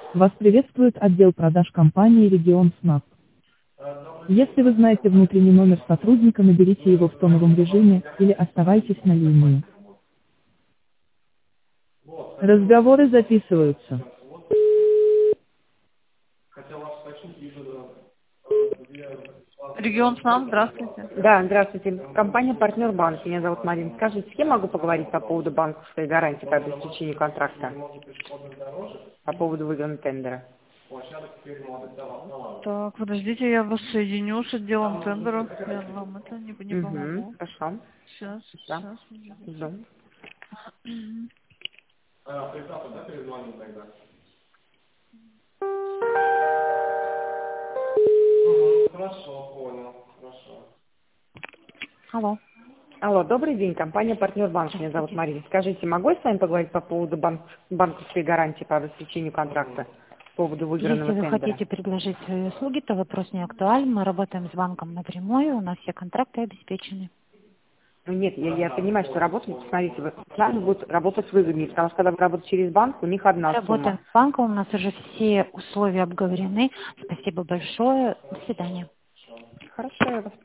Вас приветствует отдел продаж компании «Регион СНАП». Если вы знаете внутренний номер сотрудника, наберите его в тоновом режиме или оставайтесь на линии. Разговоры записываются. Регион СНАП, здравствуйте. Да, здравствуйте. Компания «Партнер Банк». Меня зовут Марина. Скажите, с кем могу поговорить по поводу банковской гарантии по обеспечению контракта? По поводу выигранного тендера. Так, подождите, я вас соединю с отделом тендеров. Я вам это не Угу, помогу. хорошо. Сейчас, Да. сейчас. Жду. Алло, Алло, добрый день. Компания «Партнер Банк». Меня зовут здравствуйте. Марина. Скажите, могу я с вами поговорить по поводу банковской гарантии по обеспечению контракта? По поводу Если выигранного вы тендера? хотите предложить свои услуги, то вопрос не актуален. Мы работаем с банком напрямую, у нас все контракты обеспечены. Ну, нет, я понимаю, что работать, посмотрите, вы с нами будут работать выгоднее, потому что когда вы работаете через банк, у них Мы одна работаем сумма. с банком, у нас уже все условия обговорены. Спасибо большое. До свидания. Хорошо, я вас